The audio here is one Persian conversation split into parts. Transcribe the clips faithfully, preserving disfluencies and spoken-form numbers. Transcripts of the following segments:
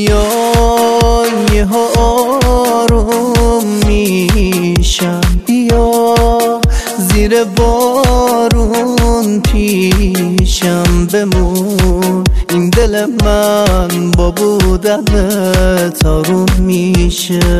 بیا یه آروم میشم، بیا زیر بارون پیشم بمون، این دل من با بودنت آروم میشه.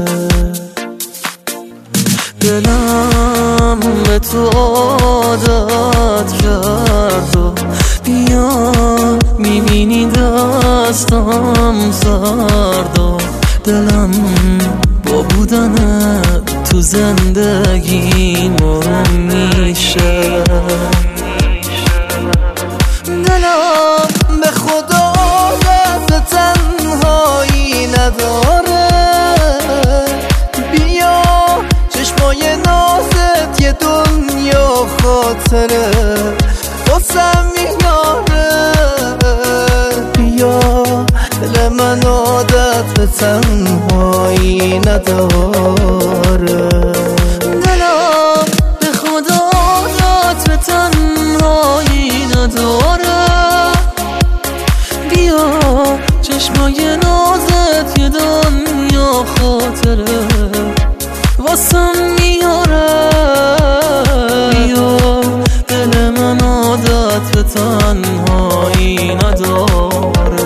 دلم به تو عادت کرد و بیا میبینی دستم سرد و دلم با بودنت تو زندگی مرم میشه. دلم به خدا عادت تنهایی نداره، بیا چشمای نازت یه دنیا خاطره واسم میاره. بیا دل من عادت به تنهایی نداره، دلم به خدا عادت به تنهایی نداره. بیا چشمای نازت یه دنیا خاطره واسم میاره. بیا دل من عادت به تنهایی نداره.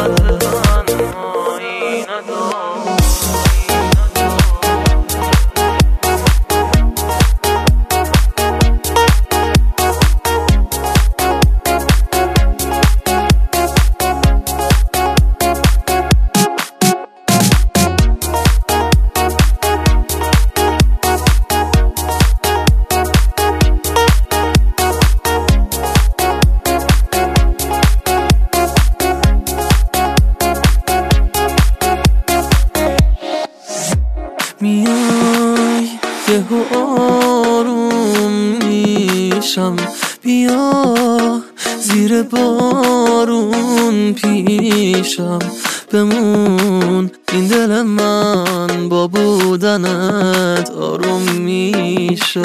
میای یه آروم میشم، بیا زیر بارون پیشم بمون، این دل من با بودنت آروم میشه.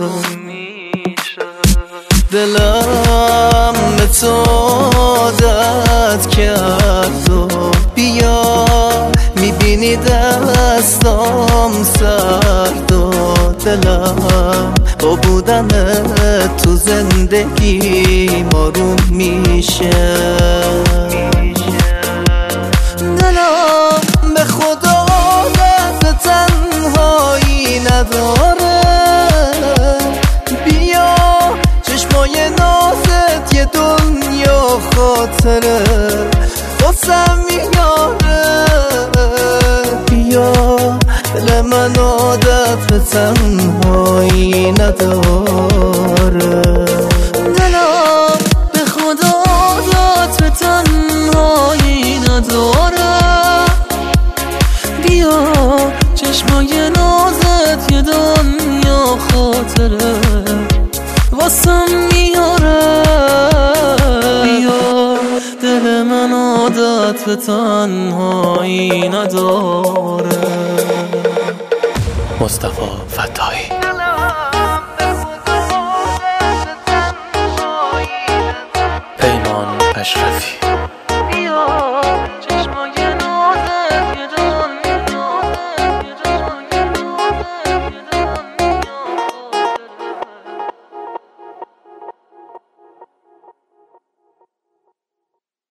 دلم به تو عادت کرد و بیا میبینی دستام سرد و دلم با بودنت تو زندگی آروم میشه. دلم به خدا عادت تنهایی نداره، بیا چشمای نازت یه دنیا خاطره واسم میاره. بیا دل من عادت به تنهایی نداره، دلم به خدا عادت به تنهایی نداره. بیا چشمای نازت یه دنیا خاطره واسم میاره. بیا دل من عادت به تنهایی نداره. مصطفی فتاحی. پیمان اشرفی.